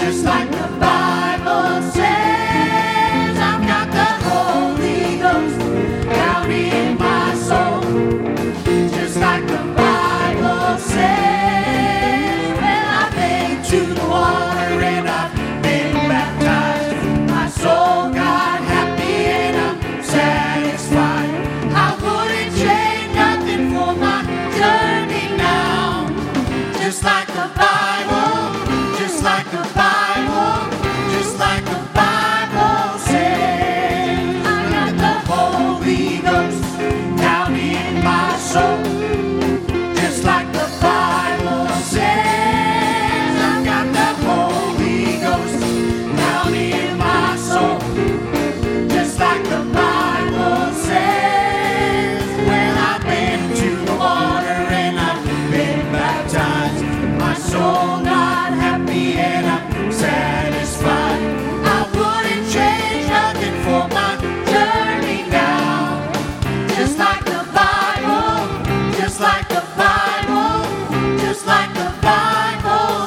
just like the Bible says. I've got the Holy Ghost down in my soul, just like the Bible says. Well, I've been to the water and I've been baptized. My soul got happy and I'm satisfied. I wouldn't trade nothing for my journey now. Just like the Bible, just like the Bible, just like the Bible says. I got the Holy Ghost down in my soul, just like the Bible says. I got the Holy Ghost down in my soul, just like the Bible says. Well, I've been to the water and I've been baptized. My soul got happy and I'm satisfied. I wouldn't change nothing for my journey now. Just like the Bible, just like the Bible, just like the Bible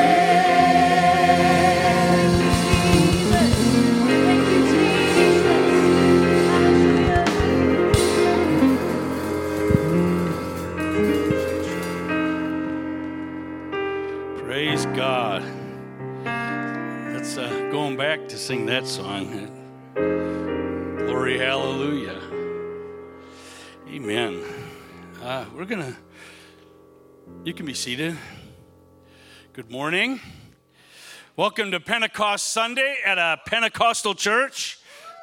says. Thank you, Jesus. Praise God. That's going back to sing that song. Glory, hallelujah. Amen. You can be seated. Good morning. Welcome to Pentecost Sunday at a Pentecostal church.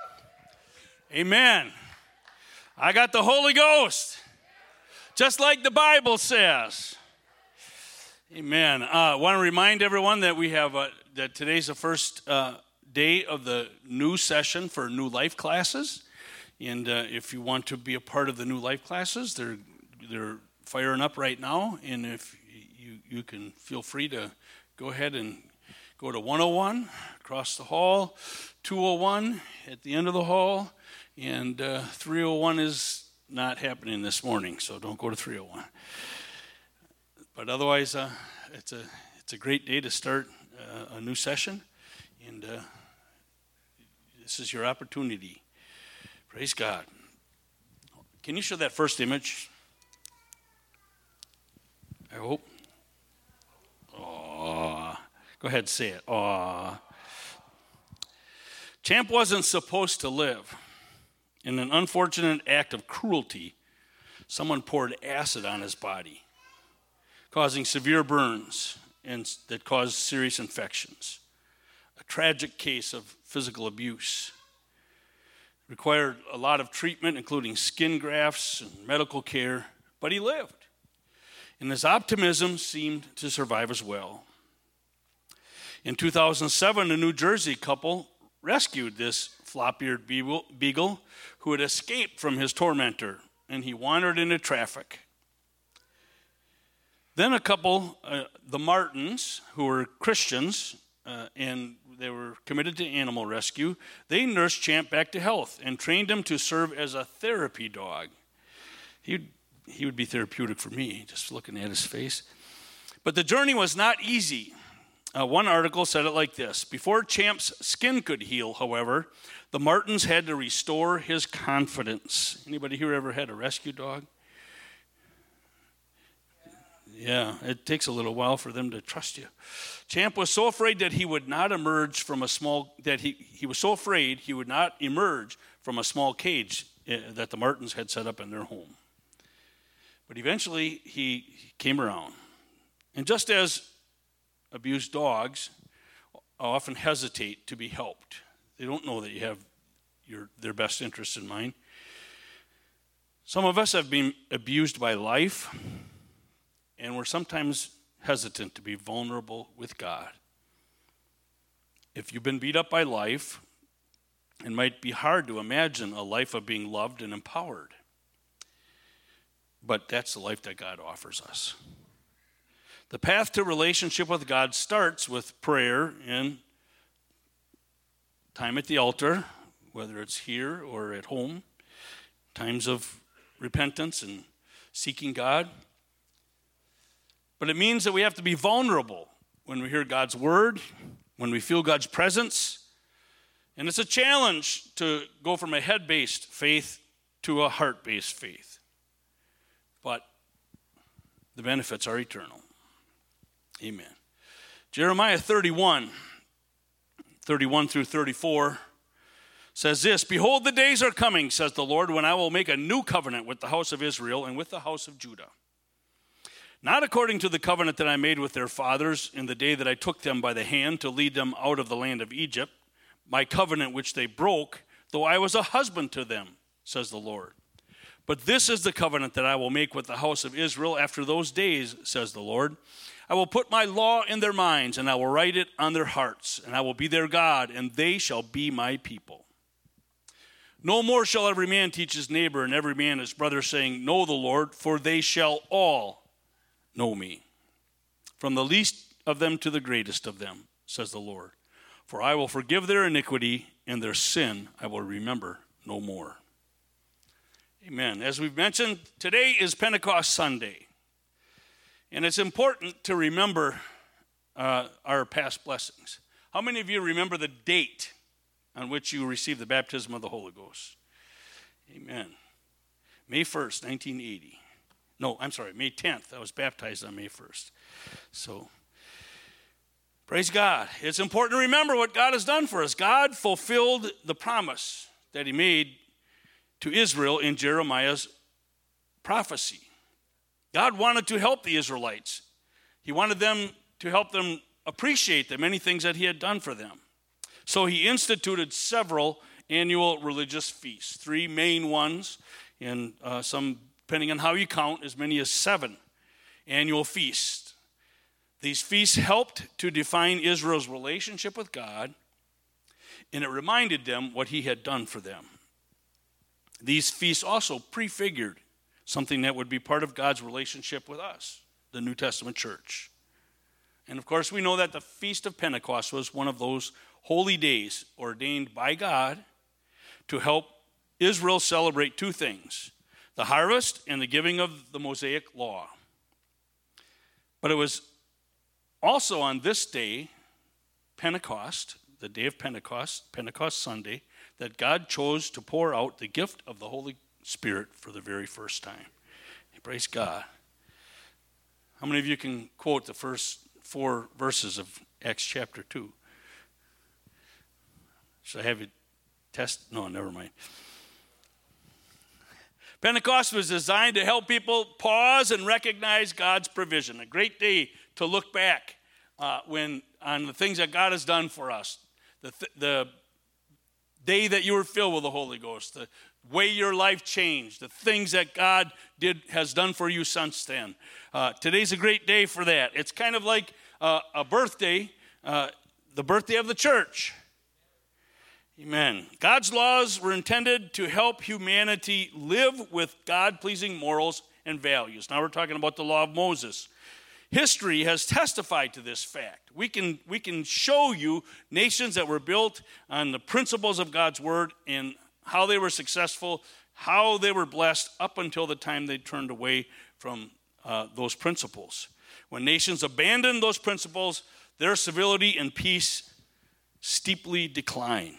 Amen. I got the Holy Ghost, just like the Bible says. Amen. I want to remind everyone that we have that today's the first day of the new session for New Life classes, and if you want to be a part of the New Life classes, they're firing up right now, and if you can feel free to go ahead and go to 101 across the hall, 201 at the end of the hall, and 301 is not happening this morning, so don't go to 301. But otherwise, it's a great day to start a new session, and this is your opportunity. Praise God. Can you show that first image? I hope. Aww. Go ahead and say it. Aww. Champ wasn't supposed to live. In an unfortunate act of cruelty, someone poured acid on his body, causing severe burns and that caused serious infections. A tragic case of physical abuse. Required a lot of treatment, including skin grafts and medical care, but he lived. And his optimism seemed to survive as well. In 2007, a New Jersey couple rescued this flop-eared beagle who had escaped from his tormentor, and he wandered into traffic. Then a couple, the Martins, who were Christians, and they were committed to animal rescue, they nursed Champ back to health and trained him to serve as a therapy dog. He would be therapeutic for me, just looking at his face. But the journey was not easy. One article said it like this: before Champ's skin could heal, however, the Martins had to restore his confidence. Anybody here ever had a rescue dog? Yeah, it takes a little while for them to trust you. Champ was so afraid that he would not emerge from a small cage that the Martins had set up in their home. But eventually he came around. And just as abused dogs often hesitate to be helped, they don't know that you have their best interests in mind. Some of us have been abused by life, and we're sometimes hesitant to be vulnerable with God. If you've been beat up by life, it might be hard to imagine a life of being loved and empowered. But that's the life that God offers us. The path to relationship with God starts with prayer and time at the altar, whether it's here or at home, times of repentance and seeking God. But it means that we have to be vulnerable when we hear God's word, when we feel God's presence. And it's a challenge to go from a head-based faith to a heart-based faith. But the benefits are eternal. Amen. Jeremiah 31 through 34 says this, "Behold, the days are coming, says the Lord, when I will make a new covenant with the house of Israel and with the house of Judah. Not according to the covenant that I made with their fathers in the day that I took them by the hand to lead them out of the land of Egypt, my covenant which they broke, though I was a husband to them, says the Lord. But this is the covenant that I will make with the house of Israel after those days, says the Lord. I will put my law in their minds, and I will write it on their hearts, and I will be their God, and they shall be my people. No more shall every man teach his neighbor and every man his brother, saying, Know the Lord, for they shall all know me, from the least of them to the greatest of them, says the Lord. For I will forgive their iniquity, and their sin I will remember no more." Amen. As we've mentioned, today is Pentecost Sunday. And it's important to remember our past blessings. How many of you remember the date on which you received the baptism of the Holy Ghost? Amen. May 1st, 1980. No, I'm sorry, May 10th. I was baptized on May 1st. So, praise God. It's important to remember what God has done for us. God fulfilled the promise that he made to Israel in Jeremiah's prophecy. God wanted to help the Israelites. He wanted them to help them appreciate the many things that he had done for them. So he instituted several annual religious feasts, 3 main ones, and some, depending on how you count, as many as 7 annual feasts. These feasts helped to define Israel's relationship with God, and it reminded them what he had done for them. These feasts also prefigured something that would be part of God's relationship with us, the New Testament church. And of course, we know that the Feast of Pentecost was one of those holy days ordained by God to help Israel celebrate 2 things, the harvest and the giving of the Mosaic law. But it was also on this day, Pentecost, the day of Pentecost, Pentecost Sunday, that God chose to pour out the gift of the Holy Spirit for the very first time. Praise God. How many of you can quote the first 4 verses of Acts chapter 2? Should I have you test? No, never mind. Pentecost was designed to help people pause and recognize God's provision. A great day to look back on the things that God has done for us. The day that you were filled with the Holy Ghost, the way your life changed, the things that God has done for you since then. Today's a great day for that. It's kind of like a birthday, the birthday of the church. Amen. God's laws were intended to help humanity live with God-pleasing morals and values. Now we're talking about the law of Moses. History has testified to this fact. We can show you nations that were built on the principles of God's word and how they were successful, how they were blessed up until the time they turned away from those principles. When nations abandoned those principles, their civility and peace steeply decline.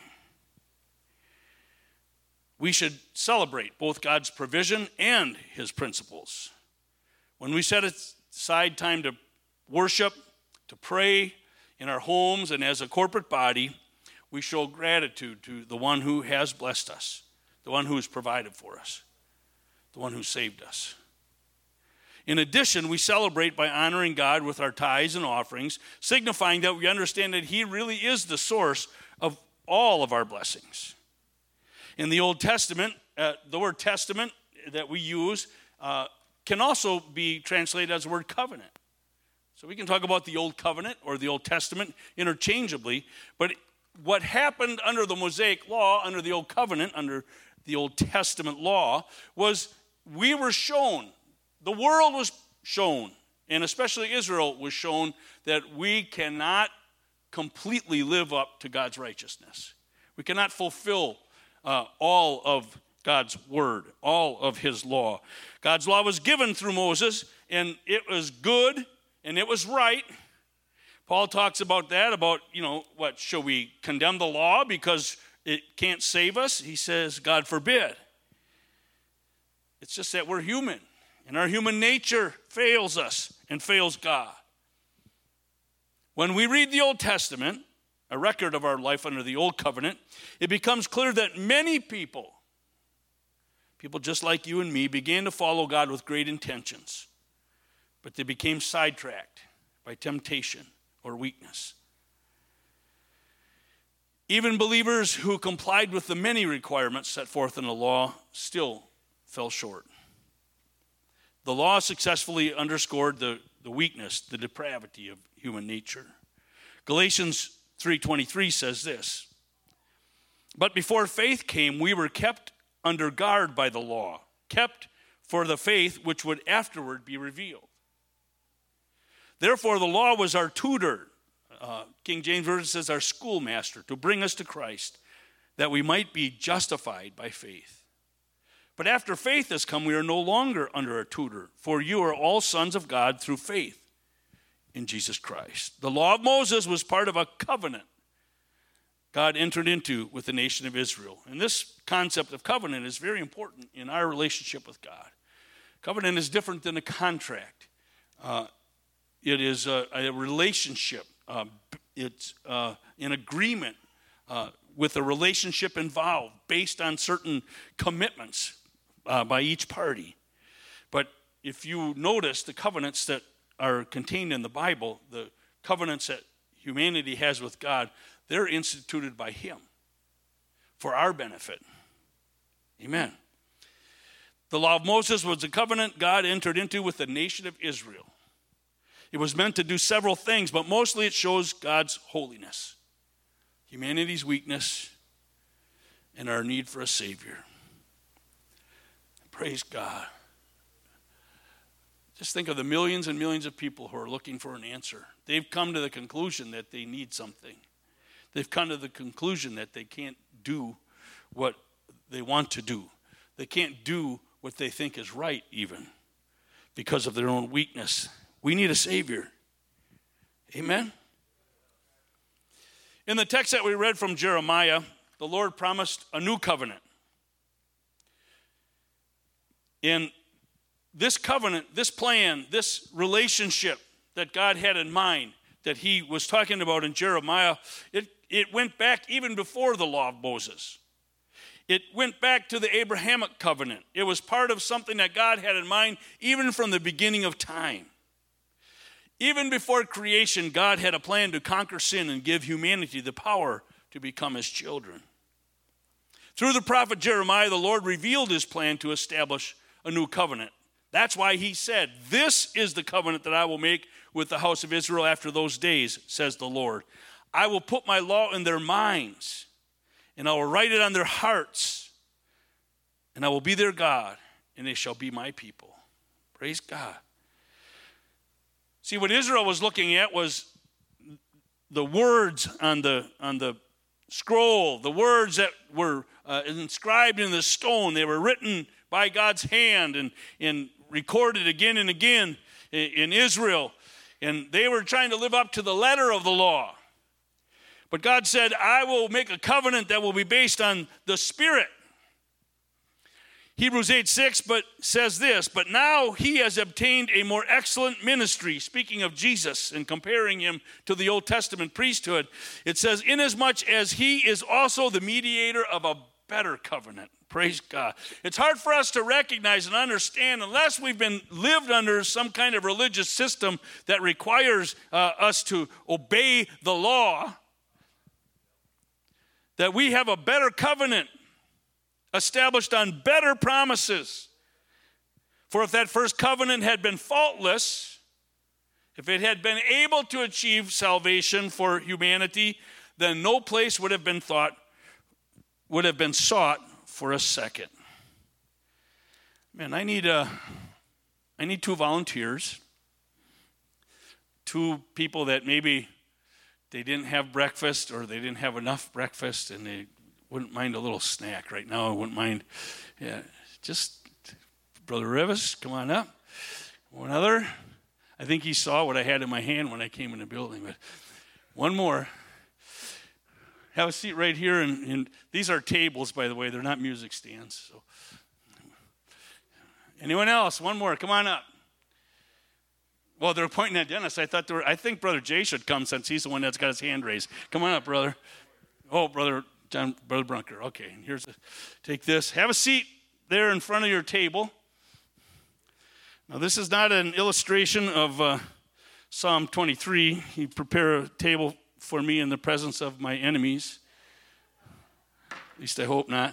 We should celebrate both God's provision and his principles. When we set aside time to worship, to pray in our homes and as a corporate body, we show gratitude to the one who has blessed us, the one who has provided for us, the one who saved us. In addition, we celebrate by honoring God with our tithes and offerings, signifying that we understand that he really is the source of all of our blessings. In the Old Testament, the word testament that we use can also be translated as the word covenant. So we can talk about the Old Covenant or the Old Testament interchangeably, but what happened under the Mosaic law, under the Old Covenant, under the Old Testament law, was we were shown, the world was shown, and especially Israel was shown that we cannot completely live up to God's righteousness. We cannot fulfill all of God's word, all of his law. God's law was given through Moses, and it was good and it was right, Paul talks about that, about, what, shall we condemn the law because it can't save us? He says, God forbid. It's just that we're human, and our human nature fails us and fails God. When we read the Old Testament, a record of our life under the Old Covenant, it becomes clear that many people just like you and me, began to follow God with great intentions, but they became sidetracked by temptation or weakness. Even believers who complied with the many requirements set forth in the law still fell short. The law successfully underscored the weakness, the depravity of human nature. Galatians 3:23 says this, "But before faith came, we were kept under guard by the law, kept for the faith which would afterward be revealed. Therefore, the law was our tutor," King James Version says our schoolmaster, "to bring us to Christ, that we might be justified by faith. But after faith has come, we are no longer under a tutor, for you are all sons of God through faith in Jesus Christ." The law of Moses was part of a covenant God entered into with the nation of Israel. And this concept of covenant is very important in our relationship with God. Covenant is different than a contract. It is a relationship. It's an agreement with a relationship involved based on certain commitments by each party. But if you notice the covenants that are contained in the Bible, the covenants that humanity has with God, they're instituted by Him for our benefit. Amen. The law of Moses was a covenant God entered into with the nation of Israel. It was meant to do several things, but mostly it shows God's holiness, humanity's weakness, and our need for a Savior. Praise God. Just think of the millions and millions of people who are looking for an answer. They've come to the conclusion that they need something. They've come to the conclusion that they can't do what they want to do. They can't do what they think is right even because of their own weakness. We need a Savior. Amen? In the text that we read from Jeremiah, the Lord promised a new covenant. In this covenant, this plan, this relationship that God had in mind that He was talking about in Jeremiah, it went back even before the law of Moses. It went back to the Abrahamic covenant. It was part of something that God had in mind even from the beginning of time. Even before creation, God had a plan to conquer sin and give humanity the power to become His children. Through the prophet Jeremiah, the Lord revealed His plan to establish a new covenant. That's why He said, "This is the covenant that I will make with the house of Israel after those days, says the Lord. I will put my law in their minds, and I will write it on their hearts, and I will be their God, and they shall be my people." Praise God. See, what Israel was looking at was the words on the scroll, the words that were inscribed in the stone. They were written by God's hand and recorded again and again in Israel. And they were trying to live up to the letter of the law. But God said, "I will make a covenant that will be based on the Spirit." Hebrews 8:6 says this, "But now He has obtained a more excellent ministry," speaking of Jesus and comparing Him to the Old Testament priesthood. It says, "inasmuch as He is also the mediator of a better covenant." Praise God. It's hard for us to recognize and understand unless we've been lived under some kind of religious system that requires us to obey the law, that we have a better covenant established on better promises. For if that first covenant had been faultless, if it had been able to achieve salvation for humanity, then no place would have been sought for a second. Man, I need 2 volunteers, 2 people that maybe they didn't have breakfast or they didn't have enough breakfast and they wouldn't mind a little snack right now. I wouldn't mind. Yeah, just Brother Rivas, come on up. One other. I think he saw what I had in my hand when I came in the building. But One more. Have a seat right here, and these are tables, by the way. They're not music stands. So, anyone else? One more. Come on up. Well, they're pointing at Dennis. I think Brother Jay should come since he's the one that's got his hand raised. Come on up, brother. Oh, Brother Brunker. Okay, take this. Have a seat there in front of your table. Now, this is not an illustration of Psalm 23. He prepared a table for me in the presence of my enemies. At least I hope not.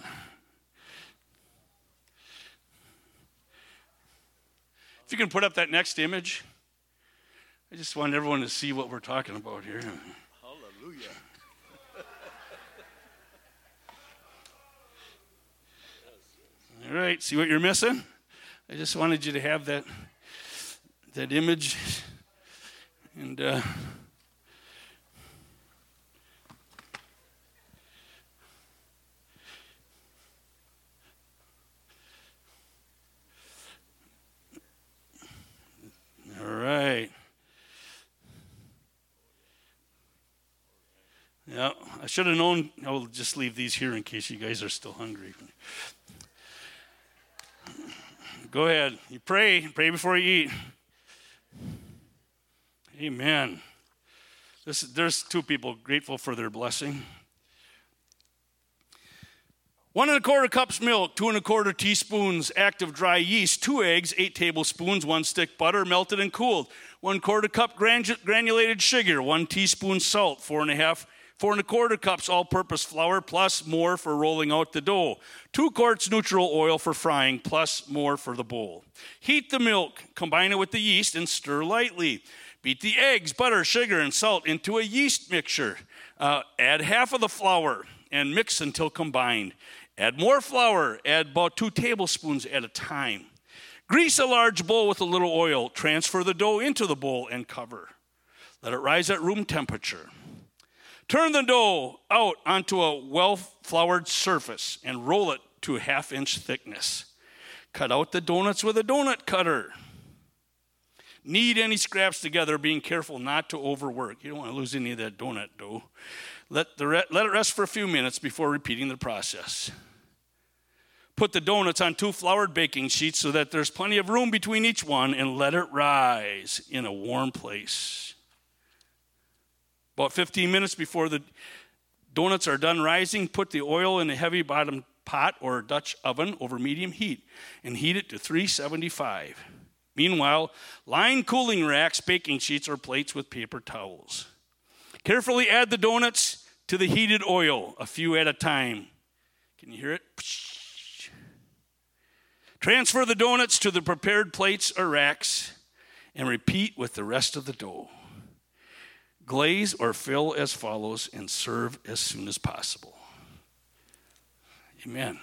If you can put up that next image. I just want everyone to see what we're talking about here. Hallelujah. All right, see what you're missing? I just wanted you to have that image. And all right. Yeah, I should have known. I'll just leave these here in case you guys are still hungry. Go ahead. You pray before you eat. Amen. There's two people grateful for their blessing. 1 1/4 cups milk, 2 1/4 teaspoons active dry yeast, 2 eggs, 8 tablespoons, 1 stick butter, melted and cooled, 1/4 cup granulated sugar, 1 teaspoon salt, 4 1/4 cups all-purpose flour, plus more for rolling out the dough. 2 quarts neutral oil for frying, plus more for the bowl. Heat the milk, combine it with the yeast, and stir lightly. Beat the eggs, butter, sugar, and salt into a yeast mixture. Add half of the flour and mix until combined. Add more flour. Add about 2 tablespoons at a time. Grease a large bowl with a little oil. Transfer the dough into the bowl and cover. Let it rise at room temperature. Turn the dough out onto a well-floured surface and roll it to a 1/2 inch thickness. Cut out the donuts with a donut cutter. Knead any scraps together, being careful not to overwork. You don't want to lose any of that donut dough. Let it rest for a few minutes before repeating the process. Put the donuts on 2 floured baking sheets so that there's plenty of room between each one, and let it rise in a warm place. About 15 minutes before the donuts are done rising, put the oil in a heavy bottom pot or Dutch oven over medium heat and heat it to 375. Meanwhile, line cooling racks, baking sheets, or plates with paper towels. Carefully add the donuts to the heated oil, a few at a time. Can you hear it? Transfer the donuts to the prepared plates or racks and repeat with the rest of the dough. Glaze or fill as follows and serve as soon as possible. Amen.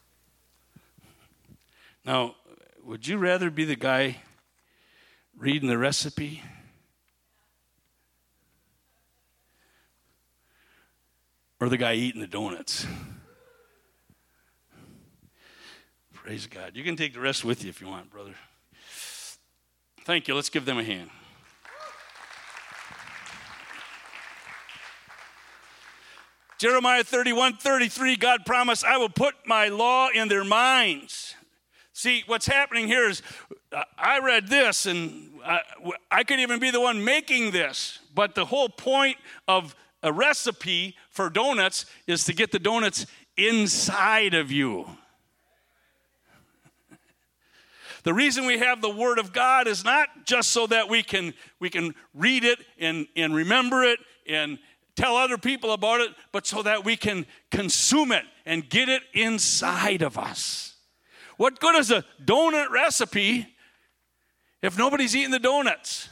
Now, would you rather be the guy reading the recipe or the guy eating the donuts? Praise God. You can take the rest with you if you want, brother. Thank you. Let's give them a hand. Jeremiah 31:33, God promised, I will put my law in their minds. See, what's happening here is I read this, and I could even be the one making this, but the whole point of a recipe for donuts is to get the donuts inside of you. The reason we have the Word of God is not just so that we can read it and remember it and tell other people about it, but so that we can consume it and get it inside of us. What good is a donut recipe if nobody's eating the donuts?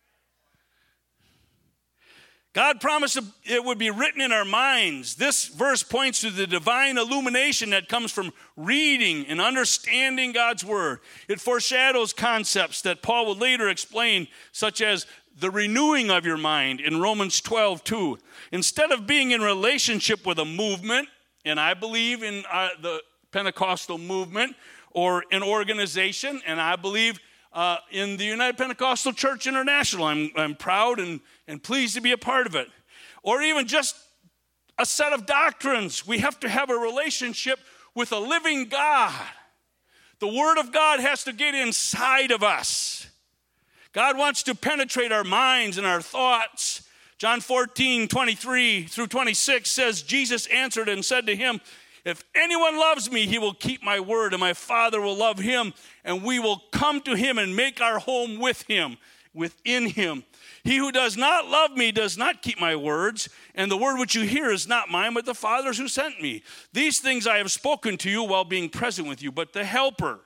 God promised it would be written in our minds. This verse points to the divine illumination that comes from reading and understanding God's word. It foreshadows concepts that Paul would later explain, such as the renewing of your mind in Romans 12:2. Instead of being in relationship with a movement, and I believe in the Pentecostal movement or an organization, and I believe in the United Pentecostal Church International. I'm proud and pleased to be a part of it. or even just a set of doctrines. We have to have a relationship with a living God. The Word of God has to get inside of us. God wants to penetrate our minds and our thoughts. John 14:23-26 says, Jesus answered and said to him, if anyone loves me, he will keep my word, and my Father will love him, and we will come to him and make our home with him, within him. He who does not love me does not keep my words, and the word which you hear is not mine, but the Father's who sent me. These things I have spoken to you while being present with you, but the Helper,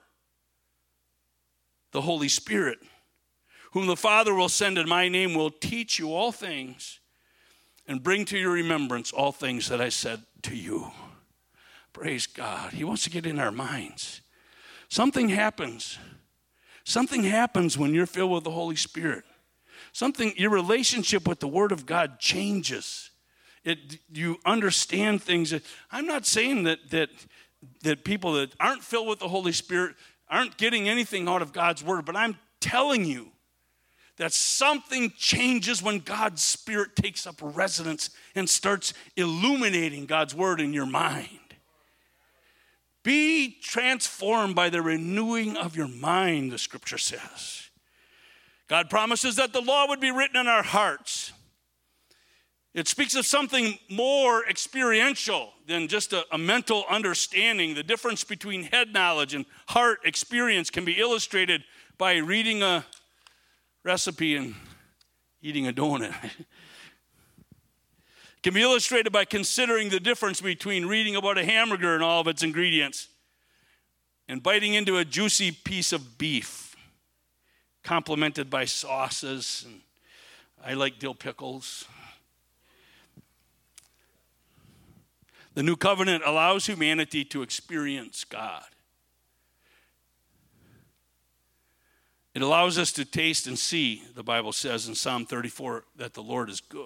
the Holy Spirit, whom the Father will send in my name, will teach you all things and bring to your remembrance all things that I said to you. Praise God. He wants to get in our minds. Something happens. Something happens when you're filled with the Holy Spirit. Your relationship with the Word of God changes. You understand things. I'm not saying that people that aren't filled with the Holy Spirit aren't getting anything out of God's Word, but I'm telling you that something changes when God's Spirit takes up residence and starts illuminating God's Word in your mind. Be transformed by the renewing of your mind, the Scripture says. God promises that the law would be written in our hearts. It speaks of something more experiential than just a mental understanding. The difference between head knowledge and heart experience can be illustrated by reading a recipe and eating a donut. Can be illustrated by considering the difference between reading about a hamburger and all of its ingredients and biting into a juicy piece of beef, complemented by sauces. And I like dill pickles. The new covenant allows humanity to experience God. It allows us to taste and see, the Bible says in Psalm 34, that the Lord is good.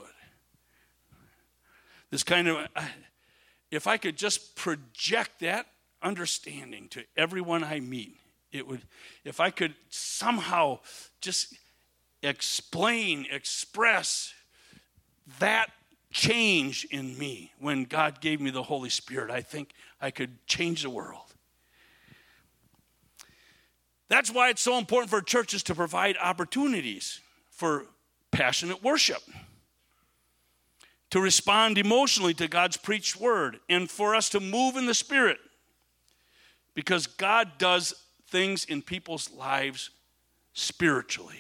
This kind of, if I could just project that understanding to everyone I meet, it would, if I could somehow just express that change in me when God gave me the Holy Spirit, I think I could change the world. That's why it's so important for churches to provide opportunities for passionate worship, to respond emotionally to God's preached word, and for us to move in the Spirit, because God does things in people's lives spiritually.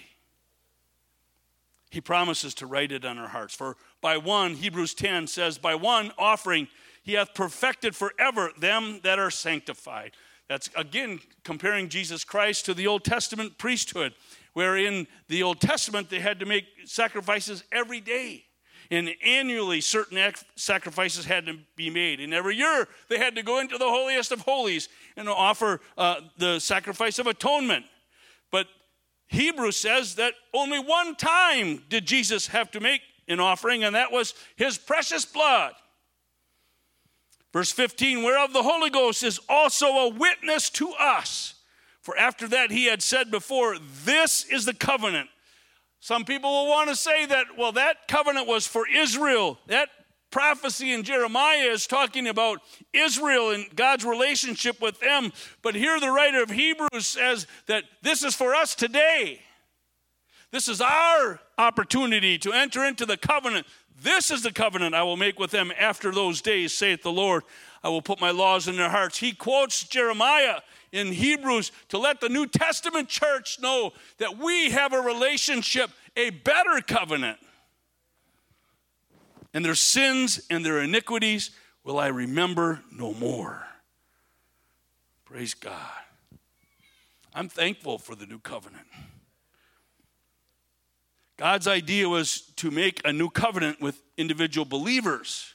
He promises to write it on our hearts. For by one, Hebrews 10 says, by one offering he hath perfected forever them that are sanctified. That's, again, comparing Jesus Christ to the Old Testament priesthood, where in the Old Testament they had to make sacrifices every day. And annually, certain sacrifices had to be made. And every year, they had to go into the holiest of holies and offer the sacrifice of atonement. But Hebrews says that only one time did Jesus have to make an offering, and that was his precious blood. Verse 15, whereof the Holy Ghost is also a witness to us. For after that he had said before, this is the covenant. Some people will want to say that, well, that covenant was for Israel. That prophecy in Jeremiah is talking about Israel and God's relationship with them. But here the writer of Hebrews says that this is for us today. This is our opportunity to enter into the covenant. This is the covenant I will make with them after those days, saith the Lord. I will put my laws in their hearts. He quotes Jeremiah in Hebrews to let the New Testament church know that we have a relationship, a better covenant. And their sins and their iniquities will I remember no more. Praise God. I'm thankful for the new covenant. God's idea was to make a new covenant with individual believers,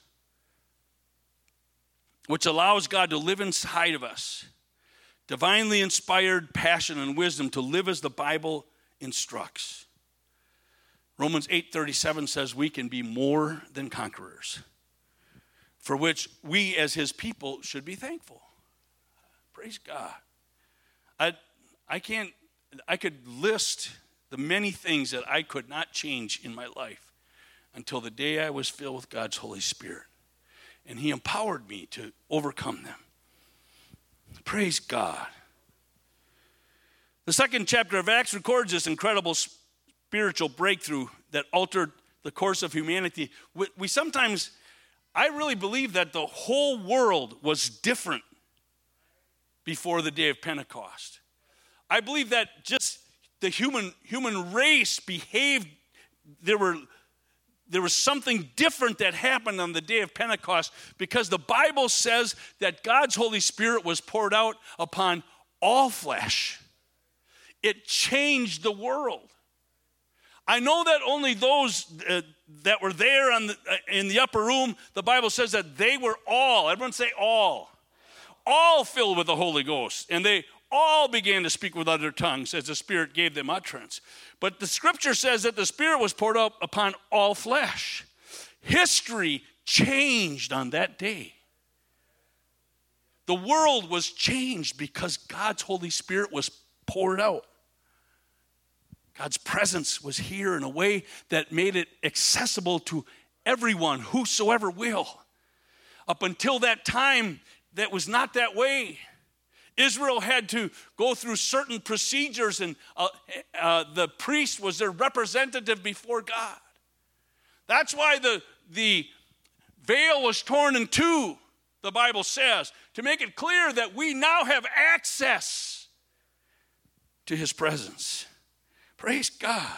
which allows God to live inside of us. Divinely inspired passion and wisdom to live as the Bible instructs. Romans 8:37 says we can be more than conquerors, for which we as his people should be thankful. Praise God. I could list the many things that I could not change in my life. until the day I was filled with God's Holy Spirit. And he empowered me to overcome them. Praise God. The second chapter of Acts records this incredible spiritual breakthrough that altered the course of humanity. We sometimes, I really believe that the whole world was different before the day of Pentecost. I believe that just the human race behaved, there was something different that happened on the day of Pentecost, because the Bible says that God's Holy Spirit was poured out upon all flesh. It changed the world. I know that only those that were there in the upper room, the Bible says that they were all, everyone say all filled with the Holy Ghost. And they all began to speak with other tongues as the Spirit gave them utterance. But the scripture says that the Spirit was poured out upon all flesh. History changed on that day. The world was changed because God's Holy Spirit was poured out. God's presence was here in a way that made it accessible to everyone, whosoever will. Up until that time, that was not that way. Israel had to go through certain procedures, and the priest was their representative before God. That's why the veil was torn in two, the Bible says, to make it clear that we now have access to his presence. Praise God.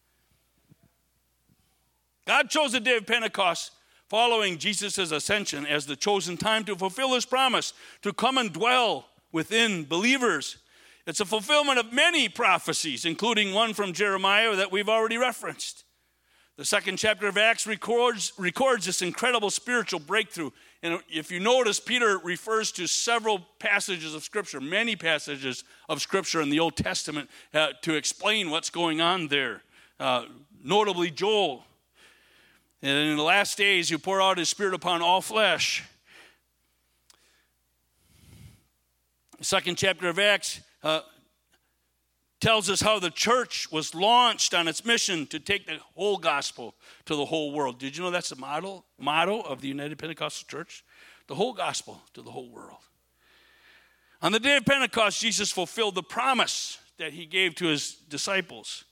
God chose the day of Pentecost following Jesus' ascension as the chosen time to fulfill his promise to come and dwell within believers. It's a fulfillment of many prophecies, including one from Jeremiah that we've already referenced. The second chapter of Acts records this incredible spiritual breakthrough. And if you notice, Peter refers to several passages of Scripture, many passages of Scripture in the Old Testament to explain what's going on there. Notably Joel. And in the last days, you pour out his Spirit upon all flesh. The second chapter of Acts tells us how the church was launched on its mission to take the whole gospel to the whole world. Did you know that's the motto of the United Pentecostal Church? The whole gospel to the whole world. On the day of Pentecost, Jesus fulfilled the promise that he gave to his disciples.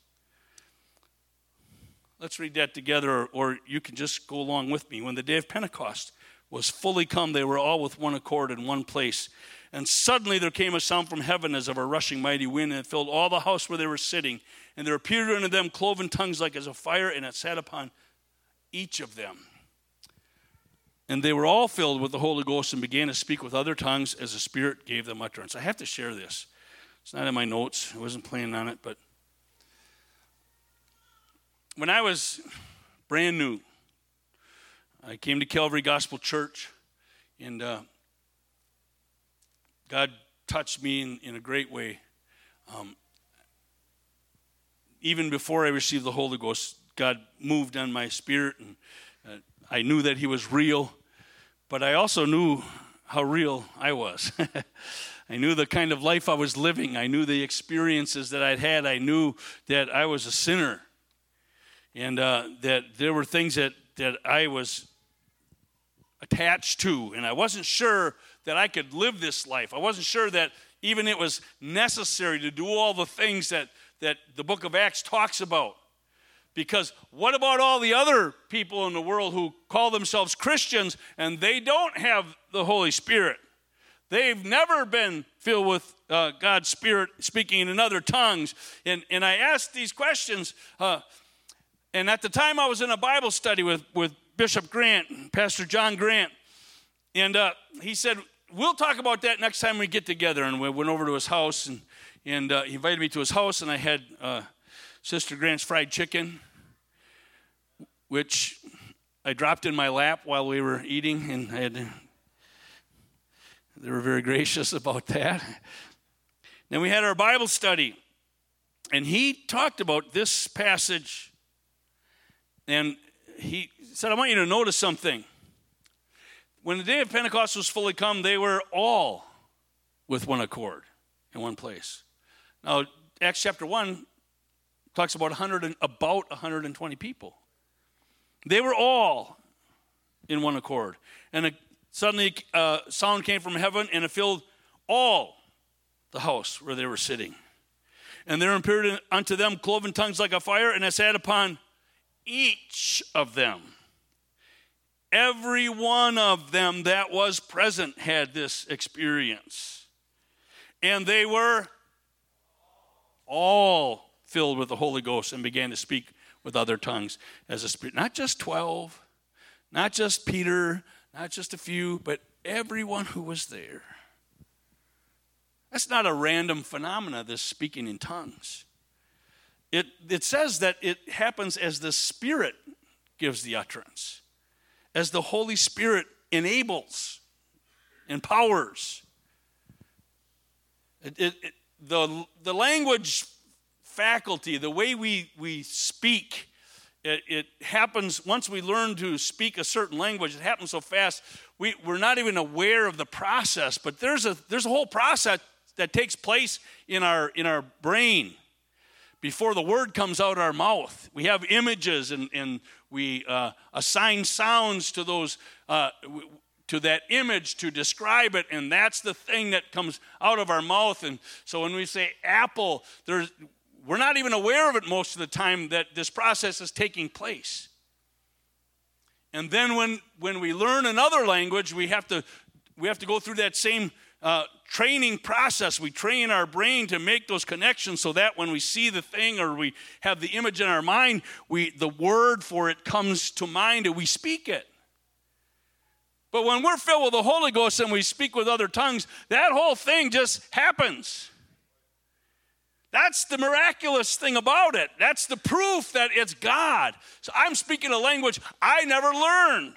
Let's read that together, or you can just go along with me. When the day of Pentecost was fully come, they were all with one accord in one place. And suddenly there came a sound from heaven as of a rushing mighty wind, and it filled all the house where they were sitting. And there appeared unto them cloven tongues like as of fire, and it sat upon each of them. And they were all filled with the Holy Ghost and began to speak with other tongues as the Spirit gave them utterance. I have to share this. It's not in my notes. I wasn't planning on it, but when I was brand new, I came to Calvary Gospel Church, and God touched me in a great way. Even before I received the Holy Ghost, God moved on my spirit, and I knew that he was real, but I also knew how real I was. I knew the kind of life I was living. I knew the experiences that I'd had. I knew that I was a sinner, and that there were things that I was attached to, and I wasn't sure that I could live this life. I wasn't sure that even it was necessary to do all the things that the book of Acts talks about. Because what about all the other people in the world who call themselves Christians and they don't have the Holy Spirit? They've never been filled with God's Spirit speaking in other tongues. And I asked these questions, and at the time I was in a Bible study with Bishop Grant, Pastor John Grant, and he said, we'll talk about that next time we get together. And we went over to his house, and he invited me to his house, and I had Sister Grant's fried chicken, which I dropped in my lap while we were eating, and they were very gracious about that. Then we had our Bible study, and he talked about this passage, and he said, I want you to notice something. When the day of Pentecost was fully come, they were all with one accord in one place. Now, Acts chapter 1 talks about 120 people. They were all in one accord. And suddenly a sound came from heaven, and it filled all the house where they were sitting. And there appeared unto them cloven tongues like a fire, and it sat upon each of them. Every one of them that was present had this experience. And they were all filled with the Holy Ghost and began to speak with other tongues as a spirit. Not just 12, not just Peter, not just a few, but everyone who was there. That's not a random phenomena, this speaking in tongues. It says that it happens as the Spirit gives the utterance, as the Holy Spirit enables, empowers. The language faculty, the way we speak, it happens once we learn to speak a certain language. It happens so fast we're not even aware of the process. But there's a whole process that takes place in our brain before the word comes out of our mouth. We have images and we assign sounds to those to that image to describe it, and that's the thing that comes out of our mouth. And so when we say apple, we're not even aware of it most of the time that this process is taking place. And then when we learn another language, we have to go through that same training process. We train our brain to make those connections so that when we see the thing or we have the image in our mind, the word for it comes to mind and we speak it. But when we're filled with the Holy Ghost and we speak with other tongues, that whole thing just happens. That's the miraculous thing about it. That's the proof that it's God. So I'm speaking a language I never learned.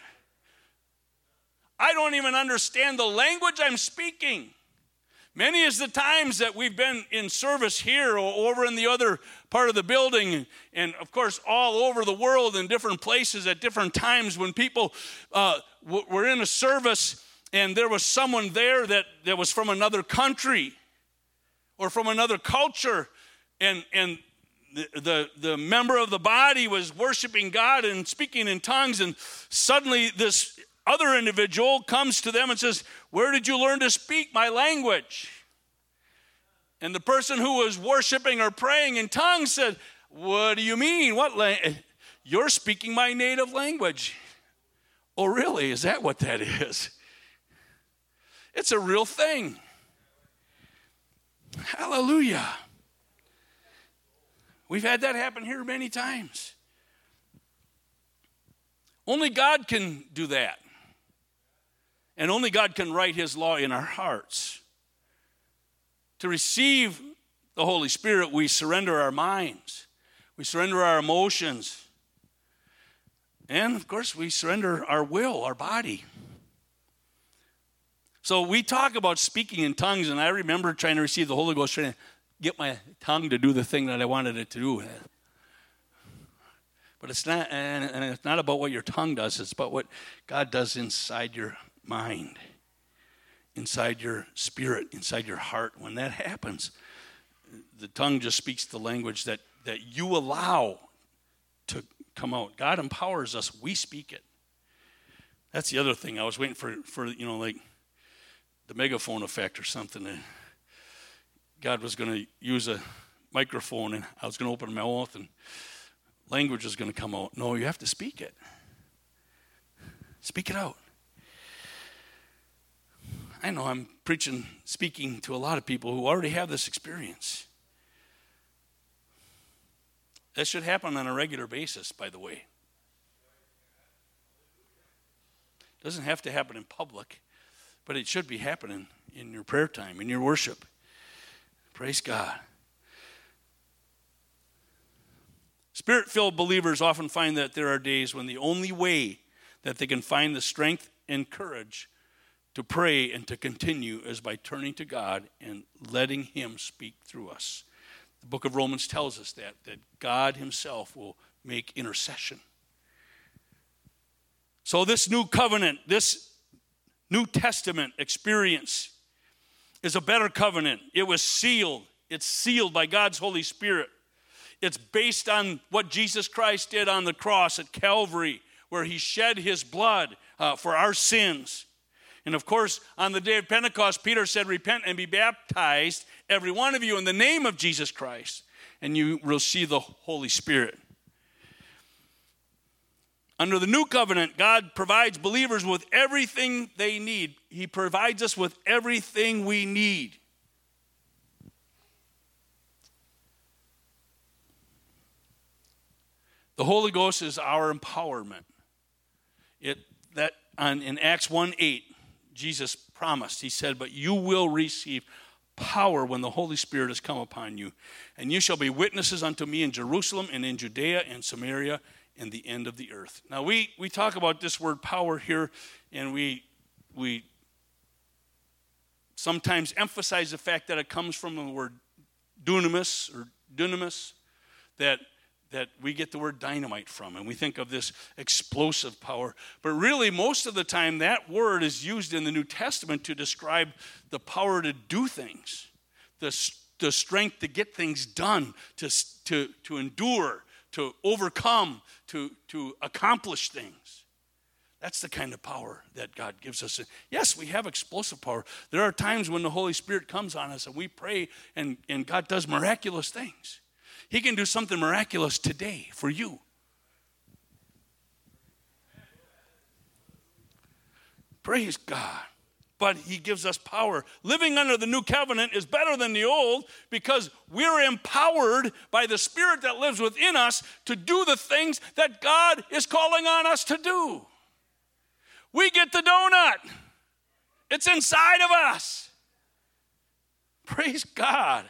I don't even understand the language I'm speaking. Many is the times that we've been in service here or over in the other part of the building, and of course all over the world in different places at different times when people were in a service and there was someone there that was from another country or from another culture, and the member of the body was worshiping God and speaking in tongues, and suddenly this other individual comes to them and says, "Where did you learn to speak my language?" And the person who was worshiping or praying in tongues said, "What do you mean? You're speaking my native language." "Oh, really? Is that what that is?" It's a real thing. Hallelujah. We've had that happen here many times. Only God can do that. And only God can write his law in our hearts. To receive the Holy Spirit, we surrender our minds. We surrender our emotions. And, of course, we surrender our will, our body. So we talk about speaking in tongues, and I remember trying to receive the Holy Ghost, trying to get my tongue to do the thing that I wanted it to do. But it's not, and it's not about what your tongue does. It's about what God does inside your mind, inside your spirit, inside your heart. When that happens, the tongue just speaks the language that you allow to come out. God empowers us. We speak it. That's the other thing. I was waiting for like the megaphone effect or something. God was going to use a microphone, and I was going to open my mouth, and language is going to come out. No, you have to speak it. Speak it out. I know I'm speaking to a lot of people who already have this experience. That should happen on a regular basis, by the way. It doesn't have to happen in public, but it should be happening in your prayer time, in your worship. Praise God. Spirit-filled believers often find that there are days when the only way that they can find the strength and courage to pray and to continue is by turning to God and letting him speak through us. The book of Romans tells us that God himself will make intercession. So this new covenant, this New Testament experience is a better covenant. It was sealed. It's sealed by God's Holy Spirit. It's based on what Jesus Christ did on the cross at Calvary where he shed his blood for our sins. And of course, on the day of Pentecost, Peter said, repent and be baptized, every one of you, in the name of Jesus Christ, and you will receive the Holy Spirit. Under the new covenant, God provides believers with everything they need. He provides us with everything we need. The Holy Ghost is our empowerment. In Acts 1:8, Jesus promised, he said, but you will receive power when the Holy Spirit has come upon you, and you shall be witnesses unto me in Jerusalem and in Judea and Samaria and the end of the earth. Now, we talk about this word power here, and we sometimes emphasize the fact that it comes from the word dunamis, that we get the word dynamite from, and we think of this explosive power. But really, most of the time, that word is used in the New Testament to describe the power to do things, the strength to get things done, to endure, to overcome, to accomplish things. That's the kind of power that God gives us. Yes, we have explosive power. There are times when the Holy Spirit comes on us and we pray and God does miraculous things. He can do something miraculous today for you. Praise God. But he gives us power. Living under the new covenant is better than the old because we're empowered by the Spirit that lives within us to do the things that God is calling on us to do. We get the donut. It's inside of us. Praise God.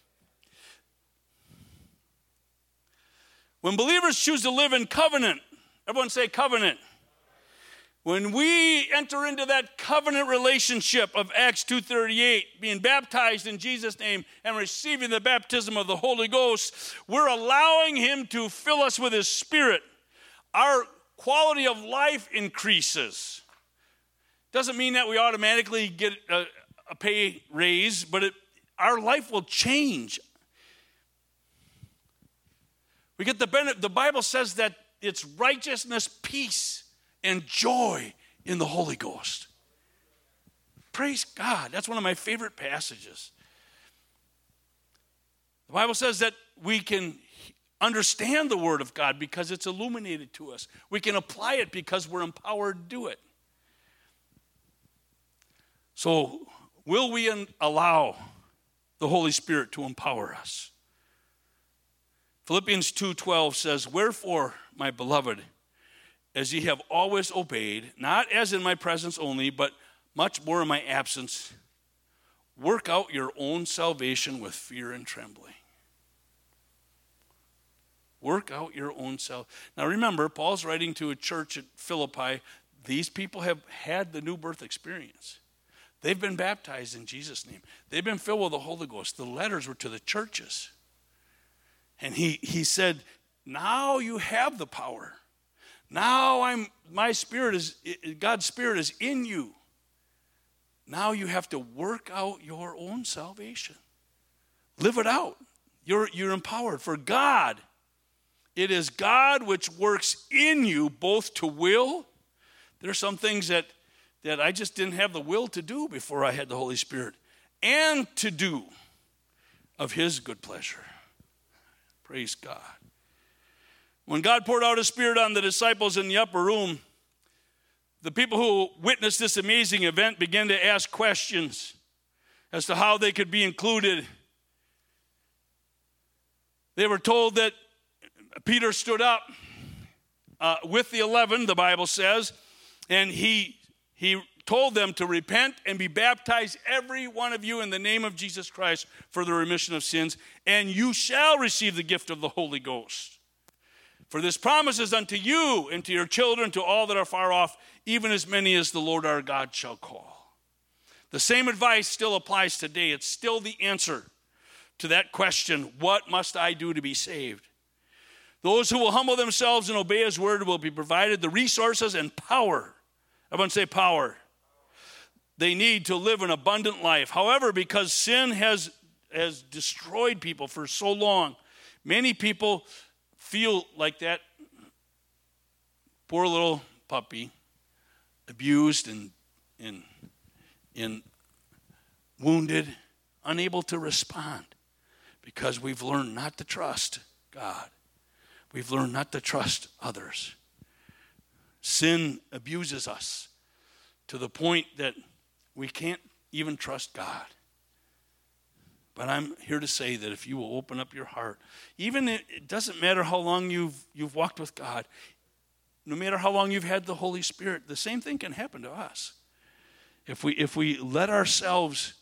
When believers choose to live in covenant, everyone say covenant. When we enter into that covenant relationship of Acts 2:38, being baptized in Jesus' name and receiving the baptism of the Holy Ghost, we're allowing him to fill us with his Spirit. Our quality of life increases. Doesn't mean that we automatically get a pay raise, but our life will change. We get the benefit. The Bible says that it's righteousness, peace, and joy in the Holy Ghost. Praise God. That's one of my favorite passages. The Bible says that we can understand the Word of God because it's illuminated to us. We can apply it because we're empowered to do it. So, will we allow the Holy Spirit to empower us? Philippians 2:12 says, wherefore, my beloved, as ye have always obeyed, not as in my presence only, but much more in my absence, work out your own salvation with fear and trembling. Work out your own salvation. Now remember, Paul's writing to a church at Philippi. These people have had the new birth experience. They've been baptized in Jesus' name. They've been filled with the Holy Ghost. The letters were to the churches. And he said, now you have the power. Now God's Spirit is in you. Now you have to work out your own salvation. Live it out. You're empowered. For God, it is God which works in you both to will. There are some things that I just didn't have the will to do before I had the Holy Spirit. And to do of his good pleasure. Praise God. When God poured out his Spirit on the disciples in the upper room, the people who witnessed this amazing event began to ask questions as to how they could be included. They were told that Peter stood up with the 11, the Bible says, and he told them to repent and be baptized, every one of you, in the name of Jesus Christ for the remission of sins, and you shall receive the gift of the Holy Ghost. For this promise is unto you and to your children, to all that are far off, even as many as the Lord our God shall call. The same advice still applies today. It's still the answer to that question, what must I do to be saved? Those who will humble themselves and obey his word will be provided the resources and power. Everyone say power. They need to live an abundant life. However, because sin has destroyed people for so long, many people feel like that poor little puppy, abused and wounded, unable to respond because we've learned not to trust God. We've learned not to trust others. Sin abuses us to the point that we can't even trust God. But I'm here to say that if you will open up your heart, even it doesn't matter how long you've walked with God, no matter how long you've had the Holy Spirit, the same thing can happen to us. If we let ourselves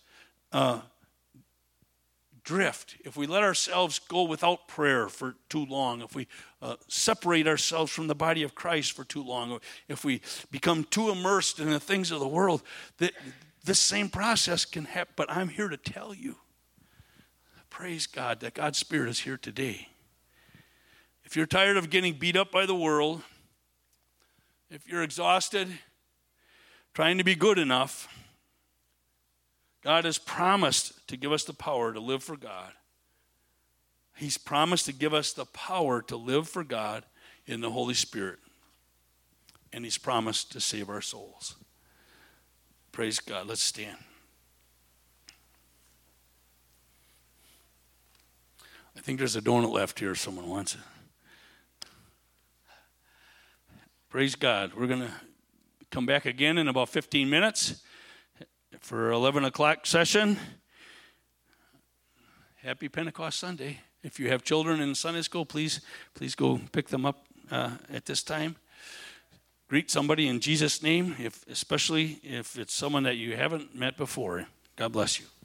drift, if we let ourselves go without prayer for too long, if we separate ourselves from the body of Christ for too long, or if we become too immersed in the things of the world, this same process can happen. But I'm here to tell you, praise God, that God's Spirit is here today. If you're tired of getting beat up by the world, if you're exhausted trying to be good enough, God has promised to give us the power to live for God. He's promised to give us the power to live for God in the Holy Spirit. And He's promised to save our souls. Praise God. Let's stand. I think there's a donut left here if someone wants it. Praise God. We're going to come back again in about 15 minutes for 11 o'clock session. Happy Pentecost Sunday. If you have children in Sunday school, please go pick them up at this time. Greet somebody in Jesus' name, especially if it's someone that you haven't met before. God bless you.